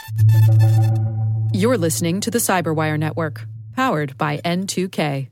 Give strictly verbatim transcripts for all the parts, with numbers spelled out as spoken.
You're listening to the Cyberwire Network, powered by N two K.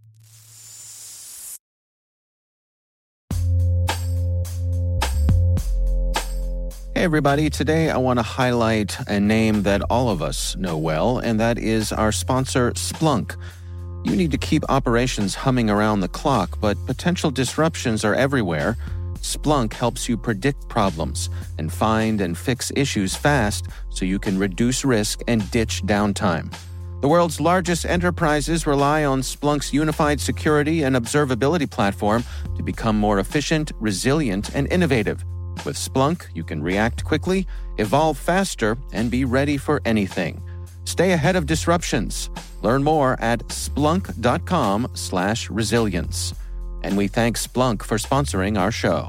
Hey everybody, today I want to highlight a name that all of us know well, and that is our sponsor, Splunk. You need to keep operations humming around the clock, but potential disruptions are everywhere. Splunk helps you predict problems and find and fix issues fast so you can reduce risk and ditch downtime. The world's largest enterprises rely on Splunk's unified security and observability platform to become more efficient, resilient, and innovative. With Splunk, you can react quickly, evolve faster, and be ready for anything. Stay ahead of disruptions. Learn more at splunk.com slash resilience. And we thank Splunk for sponsoring our show.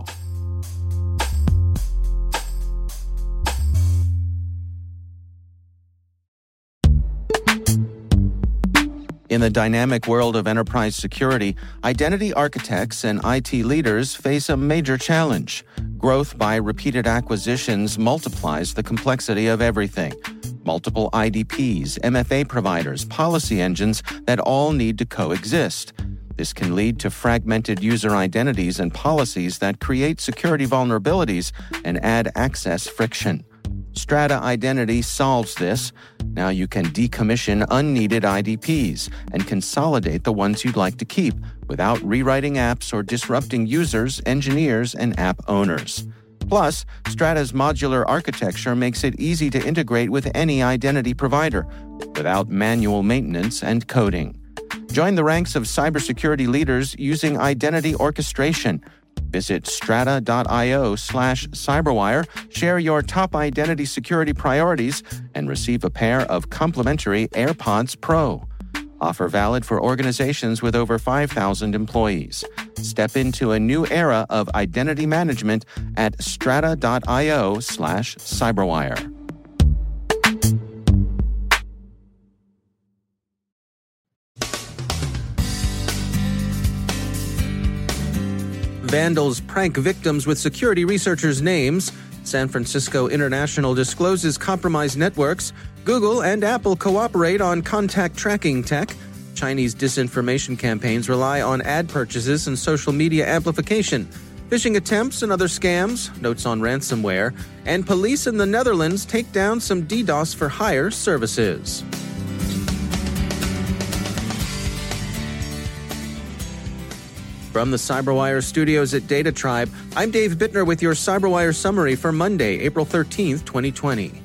In the dynamic world of enterprise security, identity architects and I T leaders face a major challenge. Growth by repeated acquisitions multiplies the complexity of everything. Multiple I D Ps, M F A providers, policy engines that all need to coexist. This can lead to fragmented user identities and policies that create security vulnerabilities and add access friction. Strata Identity solves this. Now you can decommission unneeded I D Ps and consolidate the ones you'd like to keep without rewriting apps or disrupting users, engineers, and app owners. Plus, Strata's modular architecture makes it easy to integrate with any identity provider without manual maintenance and coding. Join the ranks of cybersecurity leaders using identity orchestration. Visit strata.io slash cyberwire, share your top identity security priorities, and receive a pair of complimentary AirPods Pro. Offer valid for organizations with over five thousand employees. Step into a new era of identity management at strata.io slash cyberwire. Vandals prank victims with security researchers' names. San Francisco International discloses compromised networks. Google and Apple cooperate on contact tracking tech. Chinese disinformation campaigns rely on ad purchases and social media amplification. Phishing attempts and other scams, notes on ransomware. And police in the Netherlands take down some DDoS for hire services. From the Cyberwire studios at Data Tribe, I'm Dave Bittner with your Cyberwire summary for Monday, April thirteenth, twenty twenty.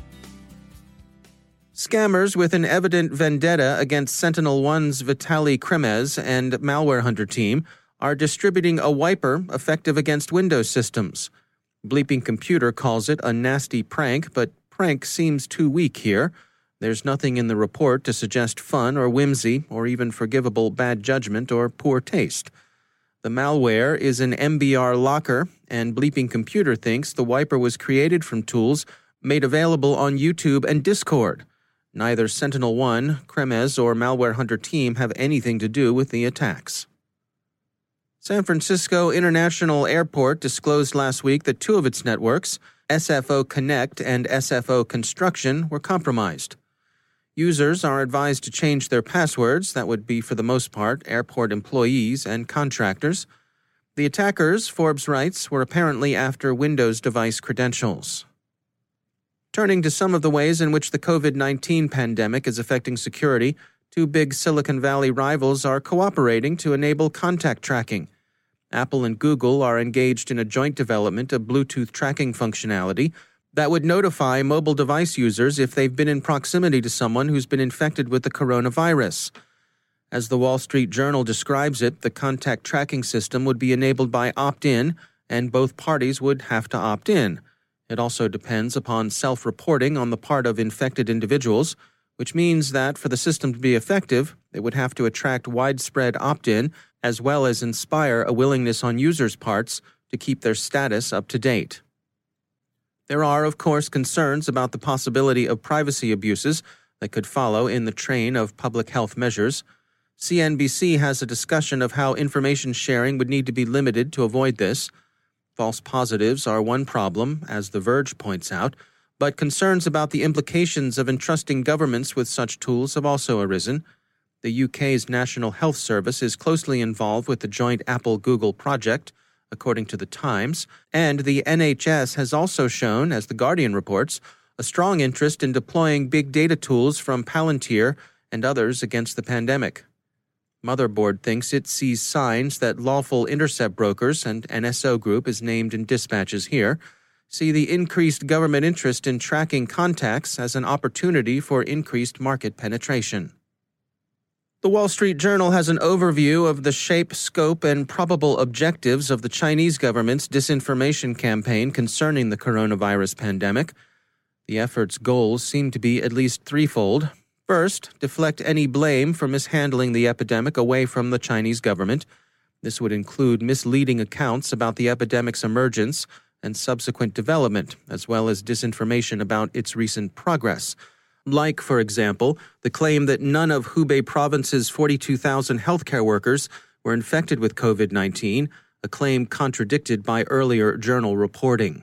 Scammers with an evident vendetta against SentinelOne's Vitaly Kremez and Malware Hunter team are distributing a wiper effective against Windows systems. Bleeping Computer calls it a nasty prank, but prank seems too weak here. There's nothing in the report to suggest fun or whimsy or even forgivable bad judgment or poor taste. The malware is an M B R locker, and Bleeping Computer thinks the wiper was created from tools made available on YouTube and Discord. Neither SentinelOne, Kremez, or Malware Hunter team have anything to do with the attacks. San Francisco International Airport disclosed last week that two of its networks, S F O Connect and S F O Construction, were compromised. Users are advised to change their passwords. That would be, for the most part, airport employees and contractors. The attackers, Forbes writes, were apparently after Windows device credentials. Turning to some of the ways in which the covid nineteen pandemic is affecting security, two big Silicon Valley rivals are cooperating to enable contact tracking. Apple and Google are engaged in a joint development of Bluetooth tracking functionality that would notify mobile device users if they've been in proximity to someone who's been infected with the coronavirus. As the Wall Street Journal describes it, the contact tracking system would be enabled by opt-in, and both parties would have to opt in. It also depends upon self-reporting on the part of infected individuals, which means that for the system to be effective, it would have to attract widespread opt-in as well as inspire a willingness on users' parts to keep their status up to date. There are, of course, concerns about the possibility of privacy abuses that could follow in the train of public health measures. C N B C has a discussion of how information sharing would need to be limited to avoid this. False positives are one problem, as The Verge points out, But concerns about the implications of entrusting governments with such tools have also arisen. The U K's National Health Service is closely involved with the joint Apple-Google project, according to The Times, and the N H S has also shown, as The Guardian reports, a strong interest in deploying big data tools from Palantir and others against the pandemic. Motherboard thinks it sees signs that lawful intercept brokers, and N S O Group is named in dispatches here, see the increased government interest in tracking contacts as an opportunity for increased market penetration. The Wall Street Journal has an overview of the shape, scope, and probable objectives of the Chinese government's disinformation campaign concerning the coronavirus pandemic. The effort's goals seem to be at least threefold. First, deflect any blame for mishandling the epidemic away from the Chinese government. This would include misleading accounts about the epidemic's emergence and subsequent development, as well as disinformation about its recent progress. Like, for example, the claim that none of Hubei province's forty-two thousand healthcare workers were infected with COVID nineteen, a claim contradicted by earlier journal reporting.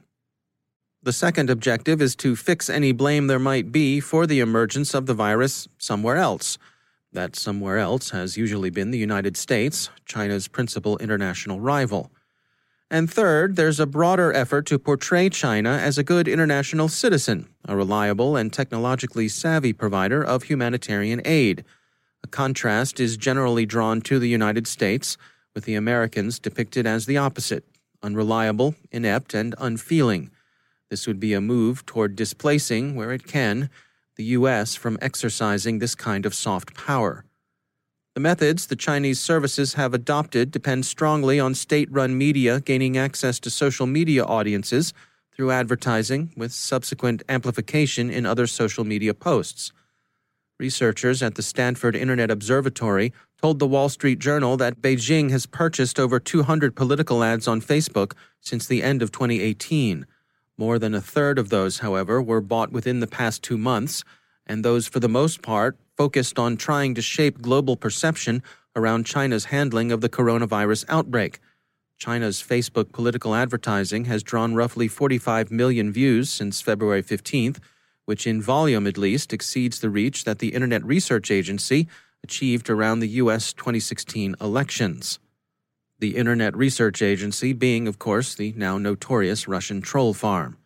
The second objective is to fix any blame there might be for the emergence of the virus somewhere else. That somewhere else has usually been the United States, China's principal international rival. And third, there's a broader effort to portray China as a good international citizen, a reliable and technologically savvy provider of humanitarian aid. A contrast is generally drawn to the United States, with the Americans depicted as the opposite, unreliable, inept, and unfeeling. This would be a move toward displacing, where it can, the U S from exercising this kind of soft power. The methods the Chinese services have adopted depend strongly on state-run media gaining access to social media audiences through advertising, with subsequent amplification in other social media posts. Researchers at the Stanford Internet Observatory told the Wall Street Journal that Beijing has purchased over two hundred political ads on Facebook since the end of twenty eighteen. More than a third of those, however, were bought within the past two months, and those, for the most part, focused on trying to shape global perception around China's handling of the coronavirus outbreak. China's Facebook political advertising has drawn roughly forty-five million views since February fifteenth, which in volume at least exceeds the reach that the Internet Research Agency achieved around the U S twenty sixteen elections. The Internet Research Agency being, of course, the now notorious Russian troll farm.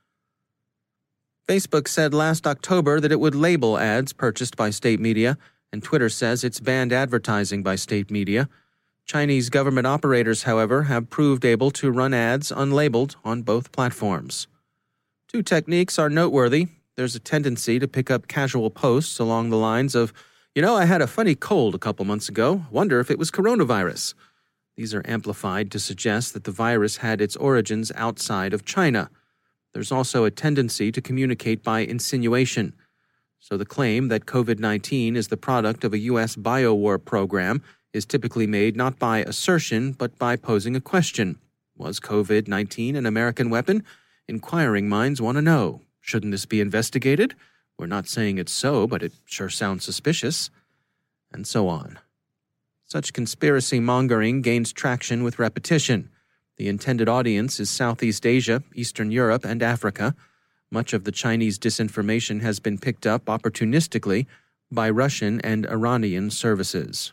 Facebook said last October that it would label ads purchased by state media, and Twitter says it's banned advertising by state media. Chinese government operators, however, have proved able to run ads unlabeled on both platforms. Two techniques are noteworthy. There's a tendency to pick up casual posts along the lines of, you know, I had a funny cold a couple months ago. Wonder if it was coronavirus. These are amplified to suggest that the virus had its origins outside of China. There's also a tendency to communicate by insinuation. So the claim that COVID nineteen is the product of a U S biowar program is typically made not by assertion, but by posing a question. Was COVID nineteen an American weapon? Inquiring minds want to know. Shouldn't this be investigated? We're not saying it's so, but it sure sounds suspicious. And so on. Such conspiracy mongering gains traction with repetition. The intended audience is Southeast Asia, Eastern Europe, and Africa. Much of the Chinese disinformation has been picked up opportunistically by Russian and Iranian services.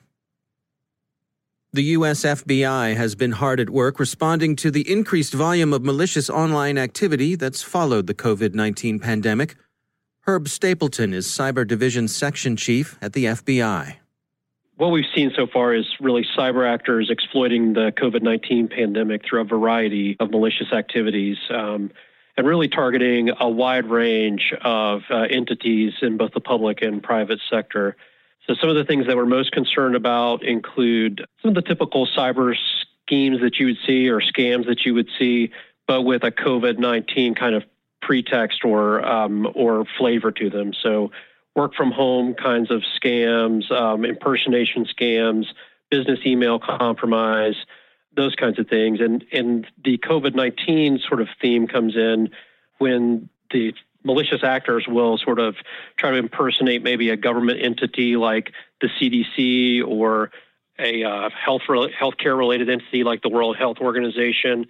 The U S F B I has been hard at work responding to the increased volume of malicious online activity that's followed the COVID nineteen pandemic. Herb Stapleton is Cyber Division Section Chief at the F B I. What we've seen so far is really cyber actors exploiting the COVID nineteen pandemic through a variety of malicious activities, um, and really targeting a wide range of uh, entities in both the public and private sector. So some of the things that we're most concerned about include some of the typical cyber schemes that you would see or scams that you would see, but with a COVID nineteen kind of pretext or um, or flavor to them. So work from home kinds of scams, um, impersonation scams, business email compromise, those kinds of things. And, and the COVID nineteen sort of theme comes in when the malicious actors will sort of try to impersonate maybe a government entity like the C D C or a uh, health healthcare related entity like the World Health Organization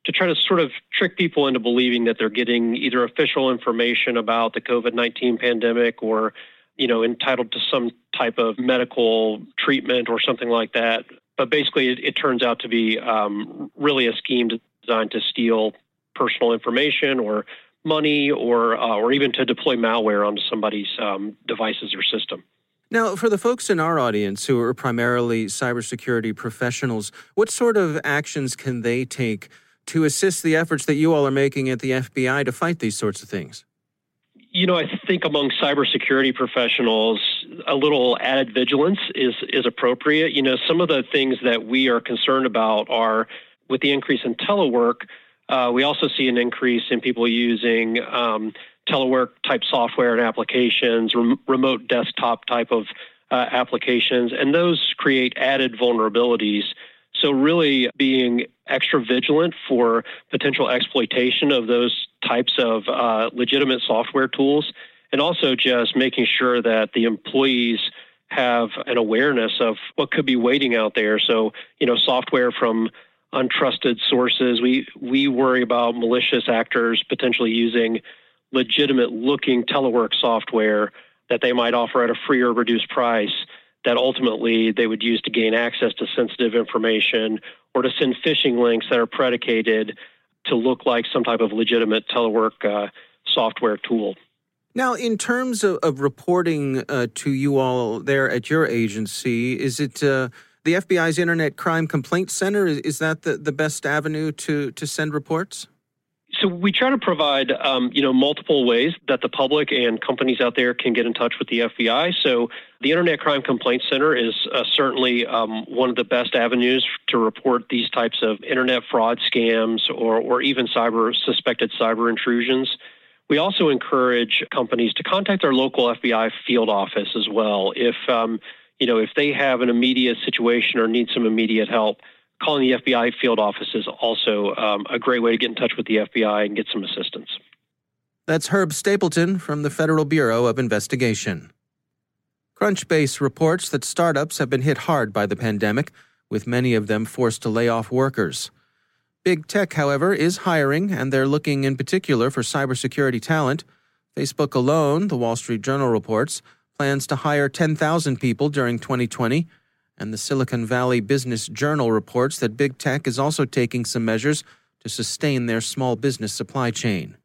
to try to sort of trick people into believing that they're getting either official information about the COVID nineteen pandemic or, you know, entitled to some type of medical treatment or something like that. But basically, it, it turns out to be um, really a scheme designed to steal personal information or money or uh, or even to deploy malware onto somebody's um, devices or system. Now, for the folks in our audience who are primarily cybersecurity professionals, what sort of actions can they take to assist the efforts that you all are making at the F B I to fight these sorts of things? You know, I think among cybersecurity professionals, a little added vigilance is is appropriate. You know, some of the things that we are concerned about are with the increase in telework, uh, we also see an increase in people using um, telework type software and applications, rem- remote desktop type of uh, applications, and those create added vulnerabilities. So really being extra vigilant for potential exploitation of those types of uh, legitimate software tools, and also just making sure that the employees have an awareness of what could be waiting out there. So, you know, software from untrusted sources. We we worry about malicious actors potentially using legitimate looking telework software that they might offer at a free or reduced price that ultimately they would use to gain access to sensitive information or to send phishing links that are predicated to look like some type of legitimate telework uh, software tool. Now, in terms of, of reporting uh, to you all there at your agency, is it uh, the F B I's Internet Crime Complaint Center? Is, is that the, the best avenue to, to send reports? So we try to provide, um, you know, multiple ways that the public and companies out there can get in touch with the F B I. So the Internet Crime Complaint Center is uh, certainly um, one of the best avenues to report these types of internet fraud scams or, or even cyber suspected cyber intrusions. We also encourage companies to contact their local F B I field office as well. If, um, you know, if they have an immediate situation or need some immediate help, calling the F B I field office is also um, a great way to get in touch with the F B I and get some assistance. That's Herb Stapleton from the Federal Bureau of Investigation. Crunchbase reports that startups have been hit hard by the pandemic, with many of them forced to lay off workers. Big tech, however, is hiring, and they're looking in particular for cybersecurity talent. Facebook alone, the Wall Street Journal reports, plans to hire ten thousand people during twenty twenty, and the Silicon Valley Business Journal reports that big tech is also taking some measures to sustain their small business supply chain.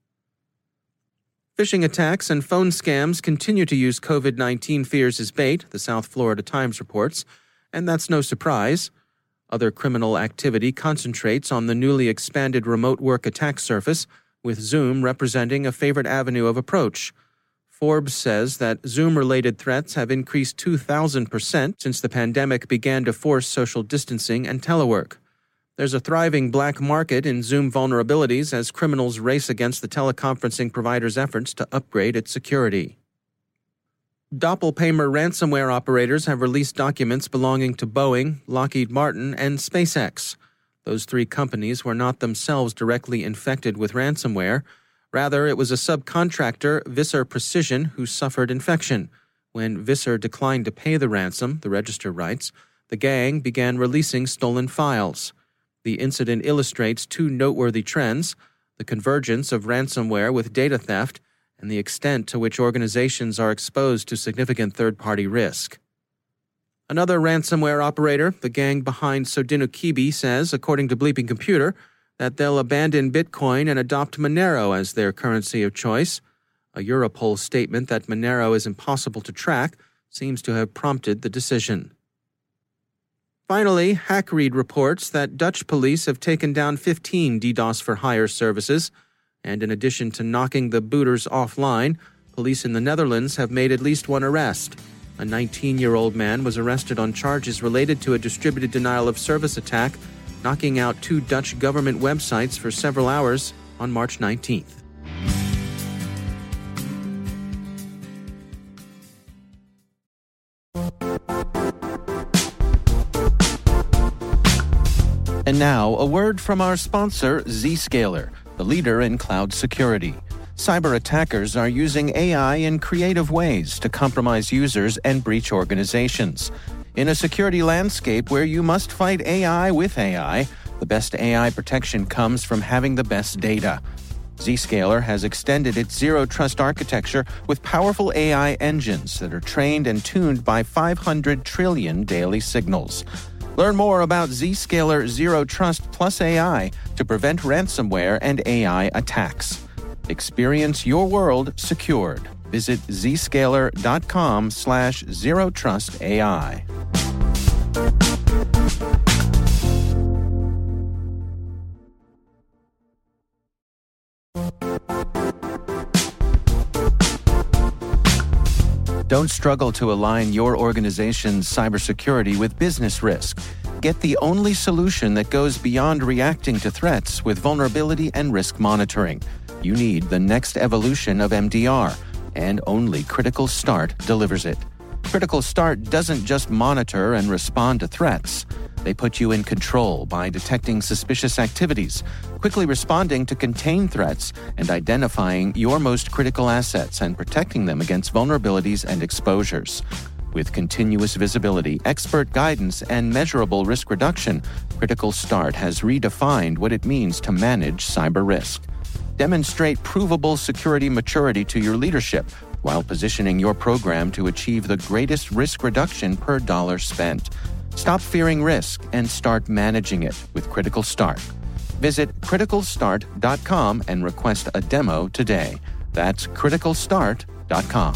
Phishing attacks and phone scams continue to use COVID nineteen fears as bait, the South Florida Times reports, and that's no surprise. Other criminal activity concentrates on the newly expanded remote work attack surface, with Zoom representing a favorite avenue of approach. Forbes says that Zoom-related threats have increased two thousand percent since the pandemic began to force social distancing and telework. There's a thriving black market in Zoom vulnerabilities as criminals race against the teleconferencing provider's efforts to upgrade its security. Doppelpaymer ransomware operators have released documents belonging to Boeing, Lockheed Martin, and SpaceX. Those three companies were not themselves directly infected with ransomware. Rather, it was a subcontractor, Visser Precision, who suffered infection. When Visser declined to pay the ransom, the Register writes, the gang began releasing stolen files. The incident illustrates two noteworthy trends: the convergence of ransomware with data theft and the extent to which organizations are exposed to significant third-party risk. Another ransomware operator, the gang behind Sodinokibi, says, according to Bleeping Computer, that they'll abandon Bitcoin and adopt Monero as their currency of choice. A Europol statement that Monero is impossible to track seems to have prompted the decision. Finally, Hackread reports that Dutch police have taken down fifteen DDoS for hire services, and in addition to knocking the booters offline, police in the Netherlands have made at least one arrest. A nineteen-year-old man was arrested on charges related to a distributed denial-of-service attack, knocking out two Dutch government websites for several hours on March nineteenth. And now, a word from our sponsor, Zscaler, the leader in cloud security. Cyber attackers are using A I in creative ways to compromise users and breach organizations. In a security landscape where you must fight A I with A I, The best A I protection comes from having the best data. Zscaler has extended its Zero Trust architecture with powerful A I engines that are trained and tuned by five hundred trillion daily signals. Learn more about Zscaler Zero Trust Plus A I to prevent ransomware and A I attacks. Experience your world secured. Visit zscaler.com slash zero trust AI. Don't struggle to align your organization's cybersecurity with business risk. Get the only solution that goes beyond reacting to threats with vulnerability and risk monitoring. You need the next evolution of M D R, and only Critical Start delivers it. Critical Start doesn't just monitor and respond to threats. They put you in control by detecting suspicious activities, quickly responding to contain threats, and identifying your most critical assets and protecting them against vulnerabilities and exposures. With continuous visibility, expert guidance, and measurable risk reduction, Critical Start has redefined what it means to manage cyber risk. Demonstrate provable security maturity to your leadership while positioning your program to achieve the greatest risk reduction per dollar spent. Stop fearing risk and start managing it with Critical Start. Visit critical start dot com and request a demo today. That's critical start dot com.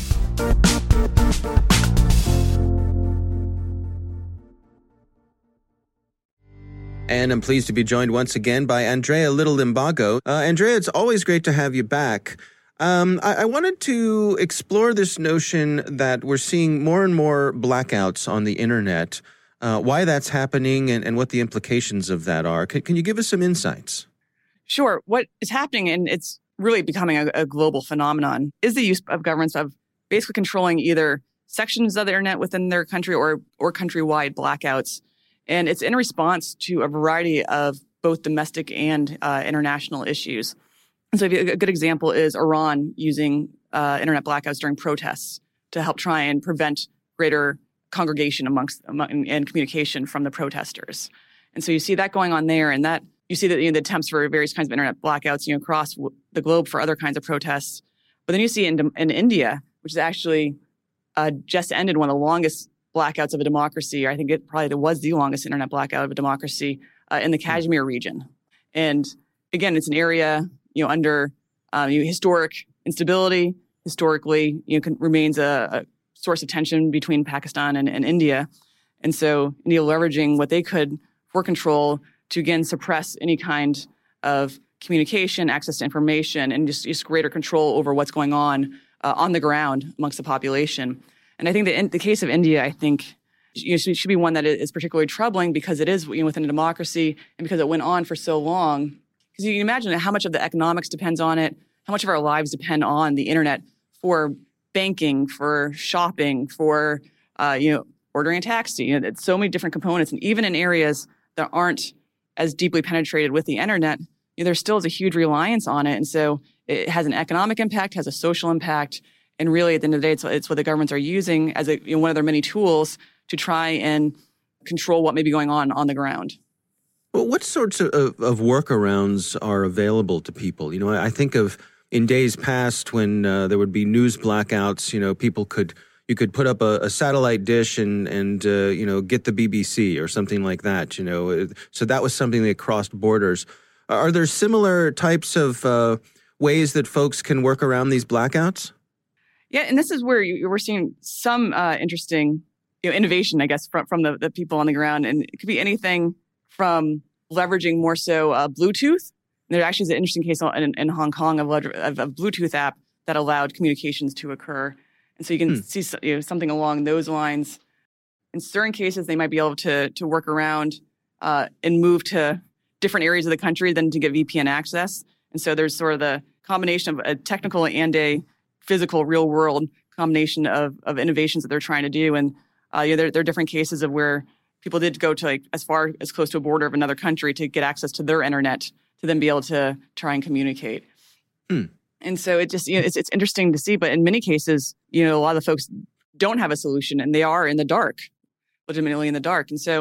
And I'm pleased to be joined once again by Andrea Little-Limbago. Uh, Andrea, it's always great to have you back. Um, I, I wanted to explore this notion that we're seeing more and more blackouts on the internet. Uh, why that's happening and, and what the implications of that are. Can, can you give us some insights? Sure. What is happening, and it's really becoming a, a global phenomenon, is the use of governments of basically controlling either sections of the internet within their country or or countrywide blackouts. And it's in response to a variety of both domestic and uh, international issues. And so a good example is Iran using uh, internet blackouts during protests to help try and prevent greater congregation amongst among, and communication from the protesters. And so you see that going on there, and that you see that you know, the attempts for various kinds of internet blackouts you know, across w- the globe for other kinds of protests. But then you see in, in India, which is actually uh, just ended one of the longest blackouts of a democracy. I think it probably was the longest internet blackout of a democracy uh, in the Kashmir region. And again, it's an area you know under um, you know, historic instability. Historically, you know, can, remains a, a source of tension between Pakistan and, and India. And so India leveraging what they could for control to, again, suppress any kind of communication, access to information, and just, just greater control over what's going on uh, on the ground amongst the population. And I think that in the case of India, I think you know, should, should be one that is particularly troubling because it is you know, within a democracy and because it went on for so long. Because you can imagine how much of the economics depends on it, how much of our lives depend on the internet for banking, for shopping, for uh, you know ordering a taxi. You know, it's so many different components, and even in areas that aren't as deeply penetrated with the internet, you know, there still is a huge reliance on it, and so it has an economic impact, has a social impact, and really at the end of the day, it's, it's what the governments are using as a, you know, one of their many tools to try and control what may be going on on the ground. Well, what sorts of, of workarounds are available to people? You know, I think of in days past, when uh, there would be news blackouts, you know, people could you could put up a, a satellite dish and and uh, you know get the B B C or something like that. You know, so that was something that crossed borders. Are there similar types of uh, ways that folks can work around these blackouts? Yeah, and this is where you, we're seeing some uh, interesting you know, innovation, I guess, from from the, the people on the ground, and it could be anything from leveraging more so uh, Bluetooth. There actually is an interesting case in, in Hong Kong of, of a Bluetooth app that allowed communications to occur. And so you can hmm. see you know, something along those lines. In certain cases, they might be able to, to work around uh, and move to different areas of the country than to get V P N access. And so there's sort of the combination of a technical and a physical, real-world combination of, of innovations that they're trying to do. And uh, you know, there, there are different cases of where people did go to like as far as close to a border of another country to get access to their internet to then be able to try and communicate. Hmm. And so it just, you know, it's, it's interesting to see, but in many cases, you know, a lot of the folks don't have a solution and they are in the dark, legitimately in the dark. And so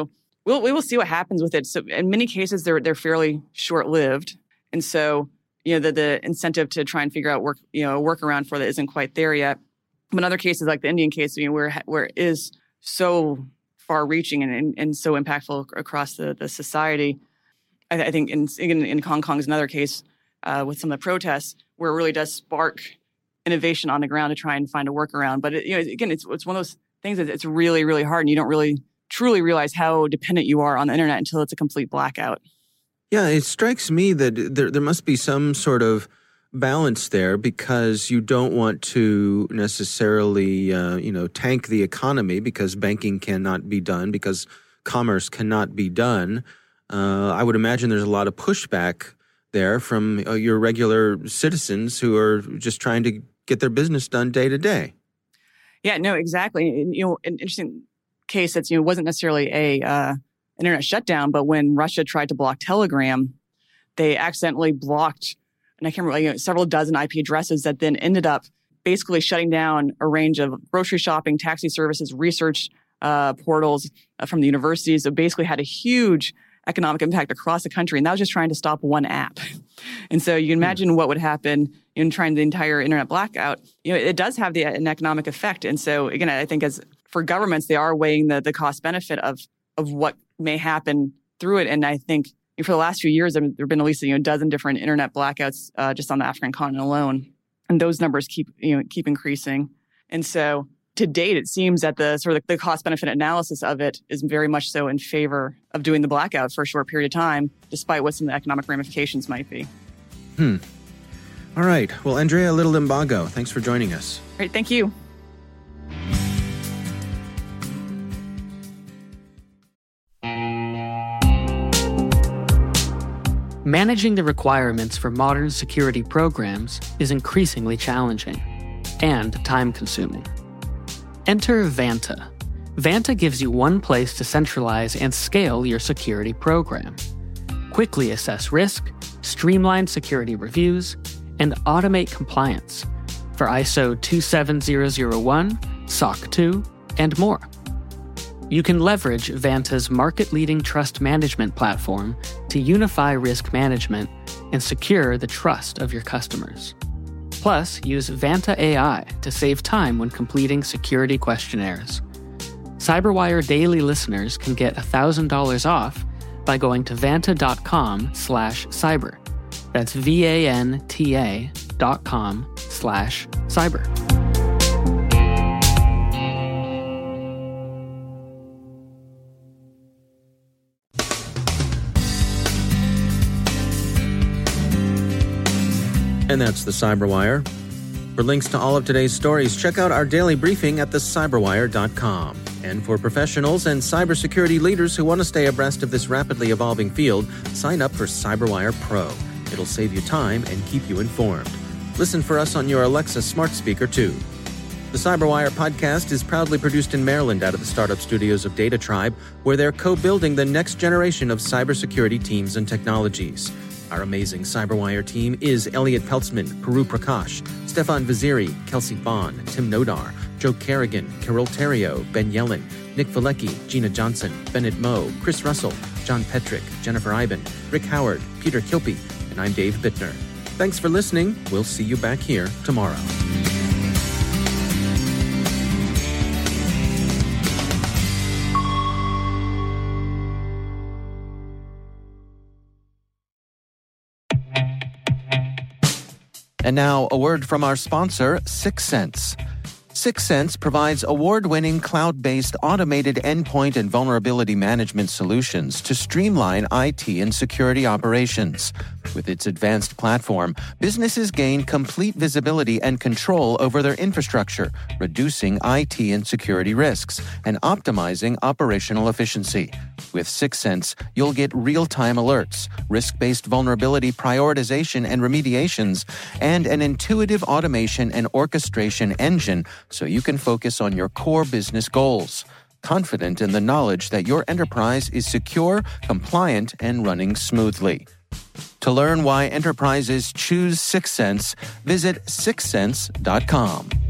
we'll, we will see what happens with it. So in many cases, they're they're fairly short-lived. And so, you know, the, the incentive to try and figure out work, you know, a workaround for that isn't quite there yet. But in other cases, like the Indian case, you know, where where it is so far-reaching and, and, and so impactful across the, the society, I, I think in, in in Hong Kong is another case uh, with some of the protests where it really does spark innovation on the ground to try and find a workaround. But it, you know, again, it's it's one of those things that it's really, really hard, and you don't really truly realize how dependent you are on the internet until it's a complete blackout. Yeah, it strikes me that there there must be some sort of balance there, because you don't want to necessarily, uh, you know, tank the economy because banking cannot be done, because commerce cannot be done. Uh, I would imagine there's a lot of pushback there from uh, your regular citizens who are just trying to get their business done day to day. Yeah, no, exactly. And, you know, an interesting case that's, you know, wasn't necessarily a uh, internet shutdown, but when Russia tried to block Telegram, they accidentally blocked, and I can't remember, you know, several dozen I P addresses that then ended up basically shutting down a range of grocery shopping, taxi services, research uh, portals uh, from the universities. It basically had a huge economic impact across the country, and that was just trying to stop one app. And so you can imagine mm. what would happen in trying the entire internet blackout. You know, it does have the, an economic effect. And so again, I think as for governments, they are weighing the, the cost benefit of of what may happen through it. And I think for the last few years, there have been at least you know, a dozen different internet blackouts uh, just on the African continent alone. And those numbers keep you know keep increasing. And so to date, it seems that the sort of the cost-benefit analysis of it is very much so in favor of doing the blackout for a short period of time, despite what some of the economic ramifications might be. Hmm. All right. Well, Andrea Little Imbago, thanks for joining us. Great. Thank you. Managing the requirements for modern security programs is increasingly challenging and time-consuming. Enter Vanta. Vanta gives you one place to centralize and scale your security program. Quickly assess risk, streamline security reviews, and automate compliance for I S O two seven zero zero one, S O C two, and more. You can leverage Vanta's market-leading trust management platform to unify risk management and secure the trust of your customers. Plus, use Vanta A I to save time when completing security questionnaires. CyberWire Daily listeners can get one thousand dollars off by going to vanta.com slash cyber. That's V-A-N-T-A dot com slash cyber. And that's the CyberWire. For links to all of today's stories, check out our daily briefing at the cyberwire dot com. And for professionals and cybersecurity leaders who want to stay abreast of this rapidly evolving field, sign up for CyberWire Pro. It'll save you time and keep you informed. Listen for us on your Alexa smart speaker, too. The CyberWire podcast is proudly produced in Maryland out of the startup studios of Data Tribe, where they're co-building the next generation of cybersecurity teams and technologies. Our amazing CyberWire team is Elliot Peltzman, Puru Prakash, Stefan Vaziri, Kelsey Bond, Tim Nodar, Joe Kerrigan, Carol Terrio, Ben Yellen, Nick Valecki, Gina Johnson, Bennett Moe, Chris Russell, John Petrick, Jennifer Iben, Rick Howard, Peter Kilpie, and I'm Dave Bittner. Thanks for listening. We'll see you back here tomorrow. And now, a word from our sponsor, Syxsense. Syxsense provides award-winning cloud-based automated endpoint and vulnerability management solutions to streamline I T and security operations. With its advanced platform, businesses gain complete visibility and control over their infrastructure, reducing I T and security risks and optimizing operational efficiency. With Syxsense, you'll get real-time alerts, risk-based vulnerability prioritization and remediations, and an intuitive automation and orchestration engine so you can focus on your core business goals, confident in the knowledge that your enterprise is secure, compliant, and running smoothly. To learn why enterprises choose Syxsense, visit syxsense dot com.